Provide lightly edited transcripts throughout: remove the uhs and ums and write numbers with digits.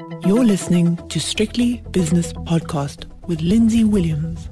You're listening to Strictly Business Podcast with Lindsay Williams.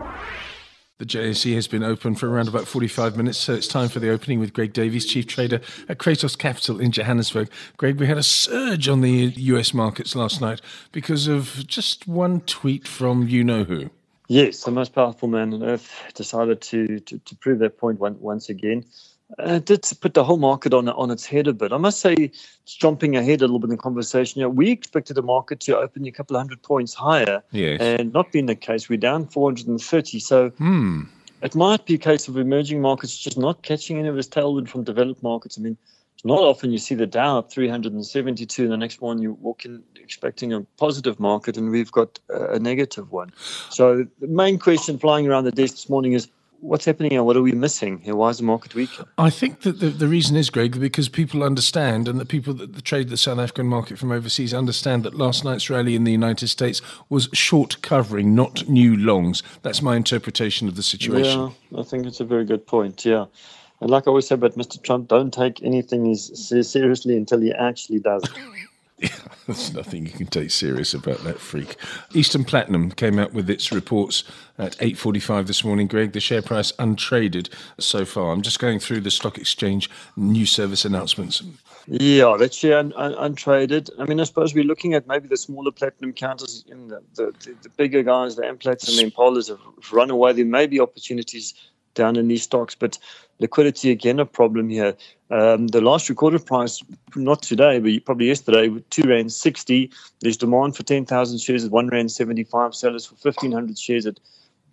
The JSE has been open for around about 45 minutes, so it's time for the opening with Greg Davies, Chief Trader at Kratos Capital in Johannesburg. Greg, we had a surge on the US markets last night because of just one tweet from you-know-who. Yes, the most powerful man on earth decided to prove that point once again. It did put the whole market on its head a bit. I must say, it's jumping ahead a little bit in the conversation. We expected the market to open a couple of 100 points higher, yes, and not being the case. We're down 430. So it might be a case of emerging markets just not catching any of this tailwind from developed markets. I mean, it's not often you see the Dow up 372, and the next one you walk in expecting a positive market, and we've got a negative one. So the main question flying around the desk this morning is, what's happening here? What are we missing here? Why is the market weaker? I think that the reason is, Greg, because people understand, and the people that trade the South African market from overseas understand that last night's rally in the United States was short covering, not new longs. That's my interpretation of the situation. Yeah, I think it's a very good point, yeah. And like I always say about Mr. Trump, don't take anything seriously until he actually does it. Yeah, there's nothing you can take serious about that freak. Eastern Platinum came out with its reports at 8:45 this morning, Greg. The share price untraded so far. I'm just going through the stock exchange news service announcements. Yeah, that share untraded. I mean, I suppose we're looking at maybe the smaller platinum counters, in the bigger guys, the Amplats and the Impalas have run away. There may be opportunities down in these stocks, but liquidity, again, a problem here. The last recorded price, not today, but probably yesterday, with R2.60. There's demand for 10,000 shares at R1.75, sellers for 1,500 shares at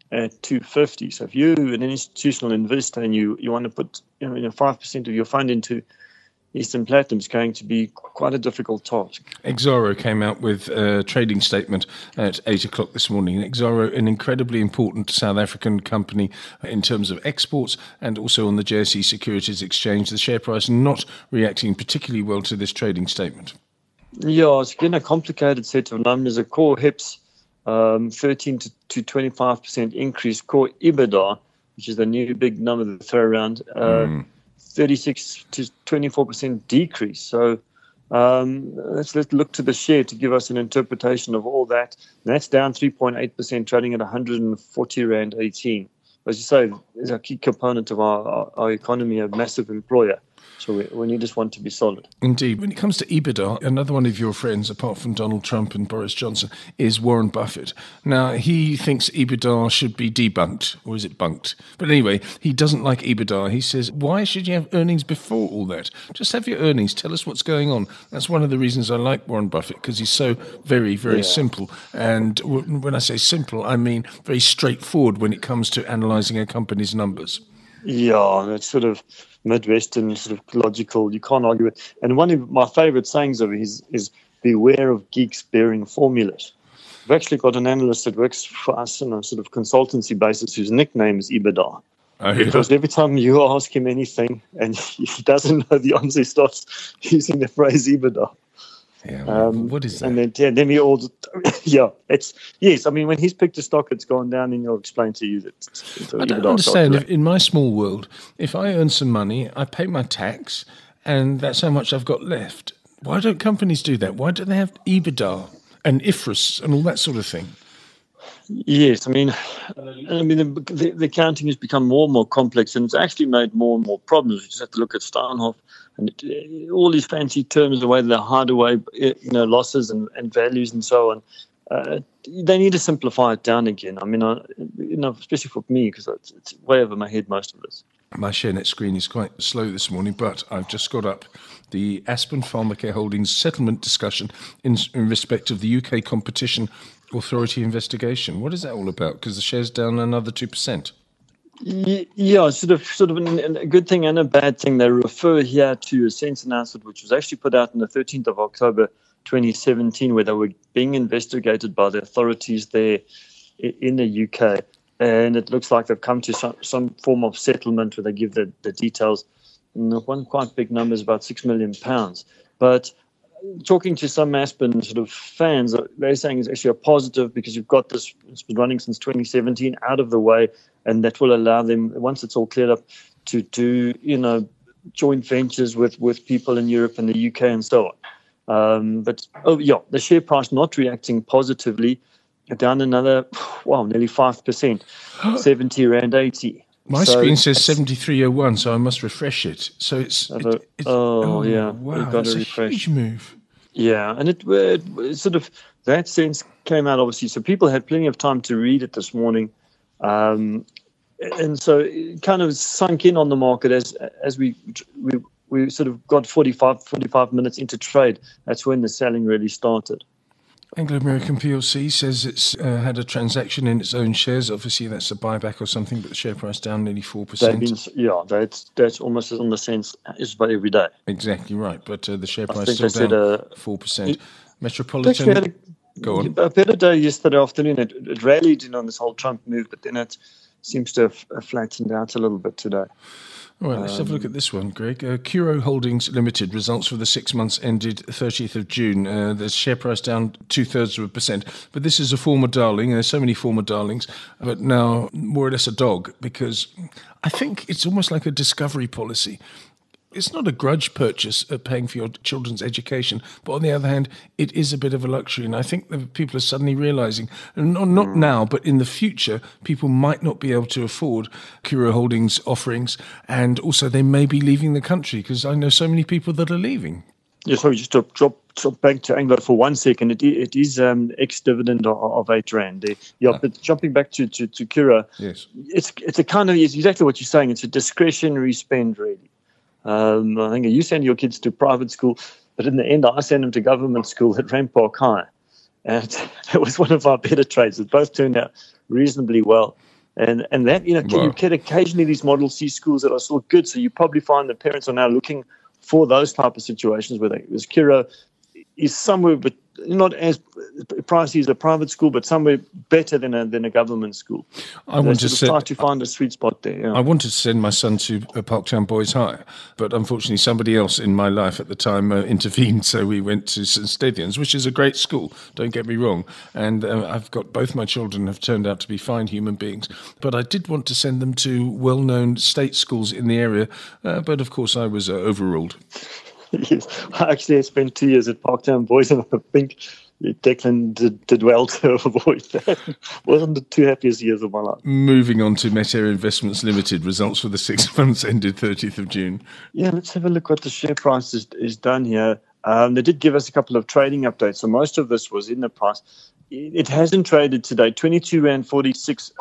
R2.50. So if you're an institutional investor and you want to put 5% of your fund into Eastern Platinum, is going to be quite a difficult task. Exxaro came out with a trading statement at 8 o'clock this morning. Exxaro, an incredibly important South African company in terms of exports and also on the JSE Securities Exchange. The share price not reacting particularly well to this trading statement. Yeah, it's again a complicated set of numbers. A core HEPS, 13 to 25% increase. Core EBITDA, which is the new big number that they throw around, 36 to 24% decrease. So let's look to the share to give us an interpretation of all that. And that's down 3.8%, trading at 140 Rand 18. As you say, is a key component of our economy, a massive employer. So we need this one to be solid. Indeed. When it comes to EBITDA, another one of your friends, apart from Donald Trump and Boris Johnson, is Warren Buffett. Now, he thinks EBITDA should be debunked, or is it bunked? But anyway, he doesn't like EBITDA. He says, why should you have earnings before all that? Just have your earnings. Tell us what's going on. That's one of the reasons I like Warren Buffett, because he's so very, very simple. And when I say simple, I mean very straightforward when it comes to analysing a company's numbers. Yeah, that's sort of Midwestern, sort of logical. You can't argue it. And one of my favourite sayings of his is beware of geeks bearing formulas. We've actually got an analyst that works for us on a sort of consultancy basis whose nickname is EBITDA. Oh, yeah. Because every time you ask him anything and he doesn't know the answer, he starts using the phrase EBITDA. Yeah, what is that? And then we all, yes. I mean, when he's picked a stock, it's gone down, and he'll explain to you that. I don't understand. In my small world, if I earn some money, I pay my tax, and that's how much I've got left. Why don't companies do that? Why don't they have EBITDA and IFRS and all that sort of thing? Yes, I mean, the accounting has become more and more complex, and it's actually made more and more problems. You just have to look at Steinhoff and all these fancy terms, the way they hide away, losses and values and so on. They need to simplify it down again. I mean, especially for me, because it's way over my head, most of this. My ShareNet screen is quite slow this morning, but I've just got up the Aspen Pharmacare Holdings settlement discussion in respect of the UK Competition Authority investigation. What is that all about? Because the share's down another 2%. Yeah, sort of a good thing and a bad thing. They refer here to a SENS announcement, which was actually put out on the 13th of October 2017, where they were being investigated by the authorities there in the UK. And it looks like they've come to some form of settlement where they give the details. And one quite big number is about £6 million. But talking to some Aspen sort of fans, they're saying it's actually a positive because you've got this, it's been running since 2017, out of the way, and that will allow them, once it's all cleared up, to do, joint ventures with people in Europe and the UK and so on. The share price not reacting positively, down another, nearly 5%, 70 Rand 80. My screen says 73.01, so I must refresh it. So it's wow, that's a huge move. Yeah, and it sort of, that sense came out, obviously. So people had plenty of time to read it this morning. And so it kind of sunk in on the market as we sort of got 45 minutes into trade. That's when the selling really started. Anglo American PLC says it's had a transaction in its own shares. Obviously, that's a buyback or something, but the share price down nearly 4%. That's almost on the sense is by every day. Exactly right, but the share price still down 4%. Metropolitan. Had a better day yesterday afternoon. It rallied in on this whole Trump move, but then it seems to have flattened out a little bit today. All right, let's have a look at this one, Greg. Curro Holdings Limited, results for the 6 months ended 30th of June. The share price down 0.2%. But this is a former darling. There's so many former darlings, but now more or less a dog, because I think it's almost like a discovery policy. It's not a grudge purchase of paying for your children's education, but on the other hand, it is a bit of a luxury. And I think that people are suddenly realising, not now, but in the future, people might not be able to afford Curro Holdings offerings, and also they may be leaving the country, because I know so many people that are leaving. Yeah, sorry, just to drop back to Anglo for 1 second. It is ex-dividend of 8 Rand. But jumping back to Curro, yes, it's a kind of, it's exactly what you're saying. It's a discretionary spend, really. I think you send your kids to private school, but in the end, I send them to government school at Rampark High. And it was one of our better trades. It both turned out reasonably well. And that, you get occasionally these Model C schools that are still good. So you probably find that parents are now looking for those type of situations where this Curro is somewhere, but not as pricey as a private school, but somewhere better than a government school. I want to try to find a sweet spot there. Yeah. I wanted to send my son to Parktown Boys High, but unfortunately somebody else in my life at the time intervened, so we went to St Stithians, which is a great school, don't get me wrong, and I've got both my children have turned out to be fine human beings, but I did want to send them to well-known state schools in the area, but of course I was overruled. Yes, I actually spent 2 years at Parktown Boys, and I think Declan did well to avoid that. Wasn't the 2 happiest years of my life. Moving on to Metair Investments Limited, results for the 6 months ended 30th of June. Yeah, let's have a look what the share price is done here. They did give us a couple of trading updates, so most of this was in the price. It hasn't traded today, 22 Rand 46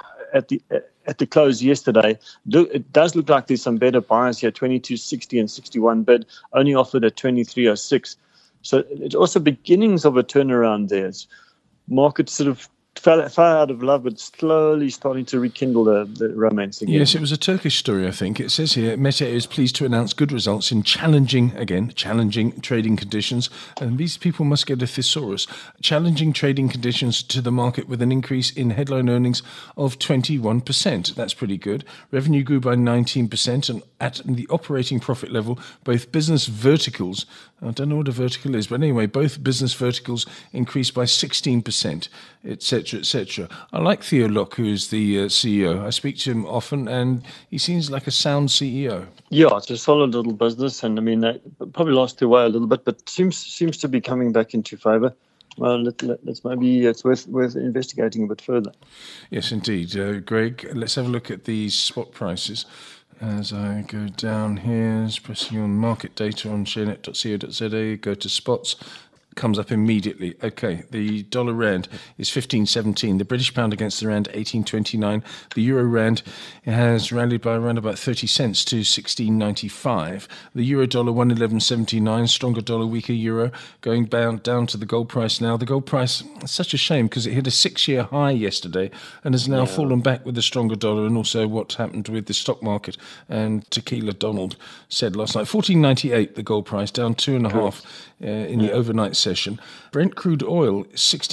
at the close yesterday. It does look like there's some better buyers here, 22.60 and 61 bid, only offered at 23.06. So it's also beginnings of a turnaround there. It's market sort of fell out of love, but slowly starting to rekindle the romance again. Yes, it was a Turkish story, I think. It says here, Metair is pleased to announce good results in challenging trading conditions. And these people must get a thesaurus. Challenging trading conditions to the market with an increase in headline earnings of 21%. That's pretty good. Revenue grew by 19%, and at the operating profit level, both business verticals, I don't know what a vertical is, but anyway, both business verticals increased by 16%, etc., etc. I like Theo Locke, who is the CEO. I speak to him often, and he seems like a sound CEO. Yeah, it's a solid little business, and I mean, they probably lost their way a little bit, but seems to be coming back into favour. Well, let's maybe it's worth investigating a bit further. Yes, indeed. Greg, let's have a look at these spot prices. As I go down here, pressing on market data on sharenet.co.za, go to spots, comes up immediately. Okay, the dollar rand is 15.17. The British pound against the rand 18.29. The euro rand has rallied by around about 30 cents to 16.95. The euro dollar 111.79. Stronger dollar, weaker euro. Going down to the gold price now. The gold price, it's such a shame because it hit a 6-year high yesterday and has now fallen back with the stronger dollar, and also what happened with the stock market. And Tequila Donald said last night 14.98 the gold price, down 2.5 in the overnight session. Brent crude oil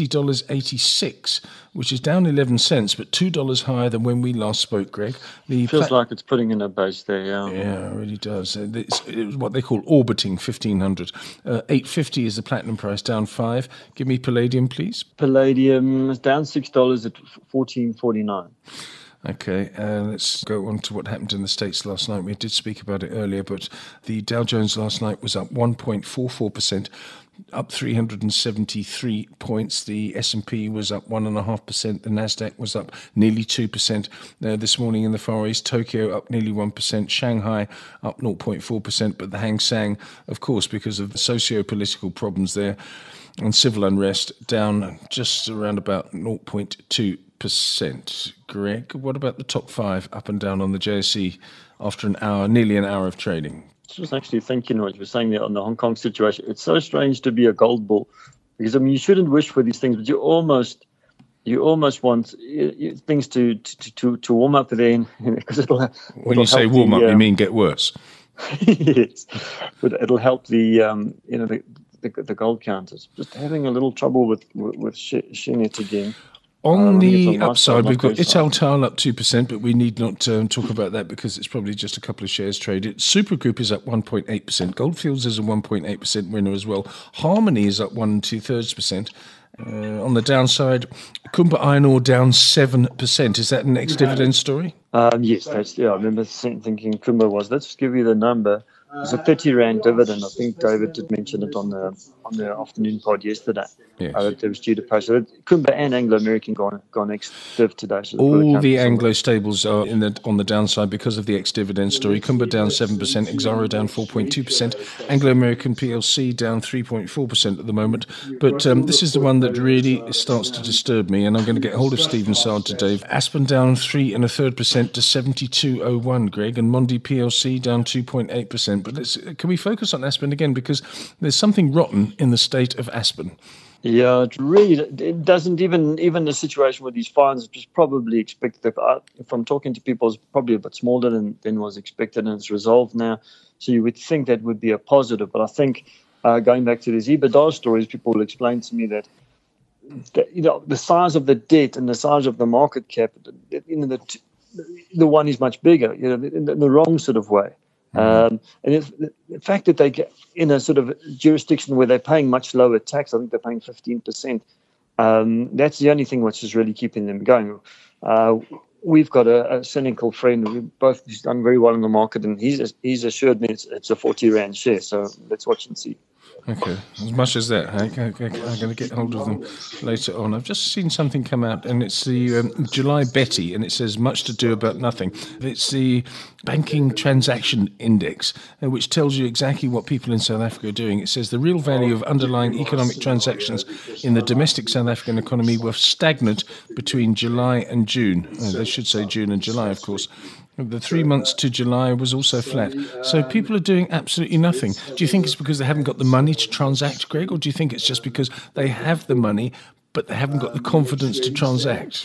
$60.86, which is down 11 cents, but $2 higher than when we last spoke, Greg. Feels like it's putting in a base there, yeah. Yeah, it really does. It's what they call orbiting 1,500. 8.50 is the platinum price, down 5. Give me palladium, please. Palladium is down $6 at 14.49. Okay, let's go on to what happened in the States last night. We did speak about it earlier, but the Dow Jones last night was up 1.44%. up 373 points. The S&P was up 1.5%. The Nasdaq was up nearly 2% this morning in the Far East. Tokyo up nearly 1%. Shanghai up 0.4%. But the Hang Seng, of course, because of the socio-political problems there and civil unrest, down just around about 0.2%. Greg, what about the top 5 up and down on the JSE after nearly an hour of trading? I was actually thinking what you were saying there on the Hong Kong situation. It's so strange to be a gold bull because, I mean, you shouldn't wish for these things, but you almost want things to warm up then, because it'll when you say warm up, you mean get worse. Yes, but it'll help the gold counters. Just having a little trouble with Shenet again. On the upside, we've got Italtal up 2%, but we need not talk about that because it's probably just a couple of shares traded. Supergroup is up 1.8%. Goldfields is a 1.8% winner as well. Harmony is up 1 2/3%. On the downside, Kumba Iron Ore down 7%. Is that an ex-dividend story? Yes, I remember thinking Kumba was. Let's give you the number. It's a 30 Rand dividend. I think David did mention it on the afternoon pod yesterday. Yes. It was due to post. So Kumba and Anglo American gone ex-div today. So all the Anglo stables are on the downside because of the ex-dividend story. Kumba down 7%, Exxaro down 4.2%, Anglo American PLC down 3.4% at the moment. But this is the one that really starts to disturb me, and I'm going to get hold of Stephen Sard today. Aspen down 3 1/3% to 72.01, Greg, and Mondi PLC down 2.8%. But can we focus on Aspen again, because there's something rotten in the state of Aspen. Yeah, it doesn't even the situation with these fines, which was probably expected. If I'm talking to people, it's probably a bit smaller than was expected, and it's resolved now. So you would think that would be a positive. But I think going back to these EBITDA stories, people will explain to me that the size of the debt and the size of the market cap, the one is much bigger, in the wrong sort of way. And the fact that they get in a sort of jurisdiction where they're paying much lower tax, I think they're paying 15%. That's the only thing which is really keeping them going. We've got a cynical friend who's done very well in the market, and he's assured me it's a 40 Rand share. So let's watch and see. Okay, as much as that, I'm going to get hold of them later on. I've just seen something come out, and it's the July Betty, and it says much to do about nothing. It's the Banking Transaction Index, which tells you exactly what people in South Africa are doing. It says the real value of underlying economic transactions in the domestic South African economy were stagnant between July and June. They should say June and July, of course. The 3 months to July was also flat. So people are doing absolutely nothing. Do you think it's because they haven't got the money to transact, Greg, or do you think it's just because they have the money but they haven't got the confidence to transact?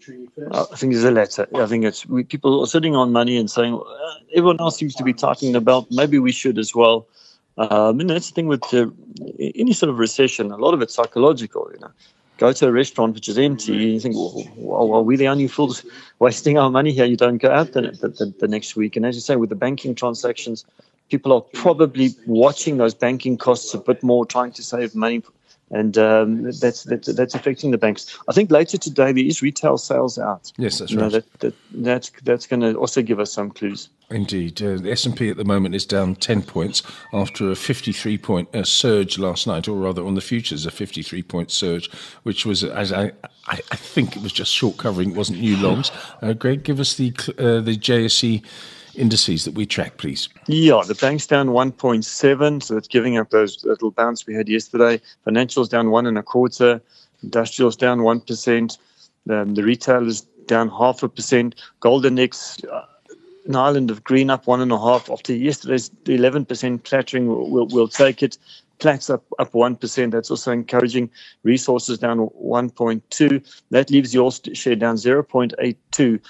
I think it's the latter. I think it's people are sitting on money and saying, everyone else seems to be tightening the belt, maybe we should as well. And that's the thing with any sort of recession. A lot of it's psychological, Go to a restaurant which is empty, and you think, well, are we the only fools wasting our money here? You don't go out the next week. And as you say, with the banking transactions, people are probably watching those banking costs a bit more, trying to save money, and that's affecting the banks. I think later today there is retail sales out. Yes, that's right. That's going to also give us some clues. Indeed. The S&P at the moment is down 10 points after a 53-point surge last night, or rather on the futures, a 53-point surge, which was, as I think it was just short covering, it wasn't new longs. Greg, give us the JSE indices that we track, please. Yeah, the bank's down 1.7, so it's giving up those little bounce we had yesterday. Financials down 1.25, industrials down 1%, the retail is down 0.5%, gold index, an island of green up 1.5 after yesterday's 11% clattering. We'll take it. Platts up 1%. That's also encouraging. Resources down 1.2. That leaves your share down 0.82,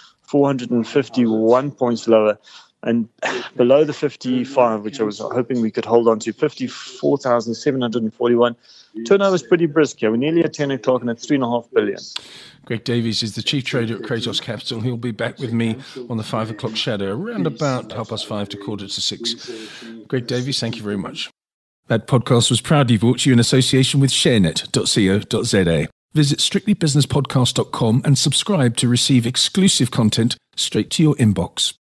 451 points lower. And below the 55, which I was hoping we could hold on to, 54,741. Turnover is pretty brisk here. We're nearly at 10 o'clock and it's 3.5 billion. Greg Davies is the chief trader at Kratos Capital. He'll be back with me on the 5 o'clock shadow around about 5:30 to 5:45. Greg Davies, thank you very much. That podcast was proudly brought to you in association with sharenet.co.za. Visit strictlybusinesspodcast.com and subscribe to receive exclusive content straight to your inbox.